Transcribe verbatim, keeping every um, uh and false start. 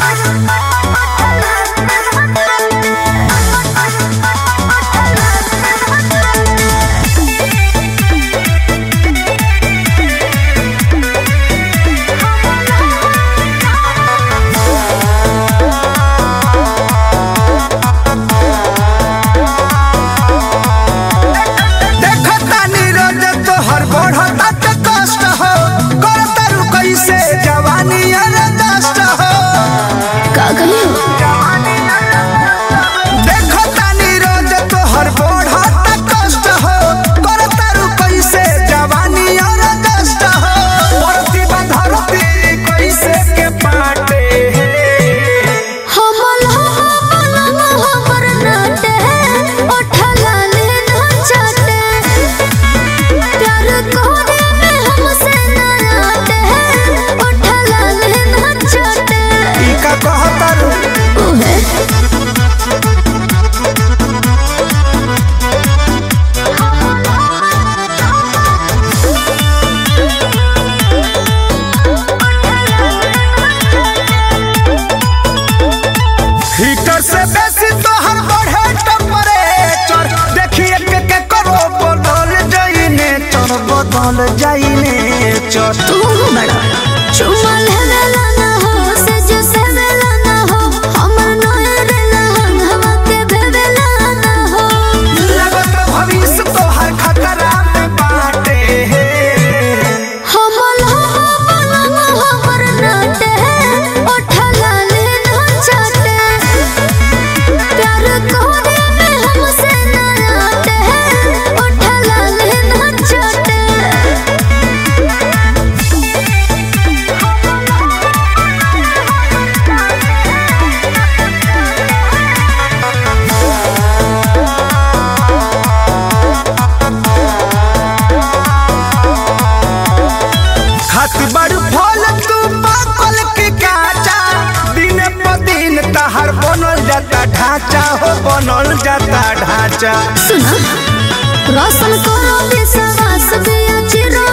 heater से बेसी तोहर बढ़े टेम्परेचर देखिए के के करो बदल जाई नेचर बदल जाई नेचर तू बड़ा चुमा लेला ना हो से जो से वेला ना हो हमर नोए रेला हवा के बेवेला ना हो लगत भविष्य तोहर खतरा में बाटे हमल हमल हमर नाटे उठला ले ना चाटे प्यार कोने में हमसे ना आते उठला ले ना चाटे खात बड़ फल तू पाकल के काचा दिन प दिन तहर बनल जाता ढांचा हो बनल जाता ढांचा सुना रोशन करो विश्वास दिया चिरो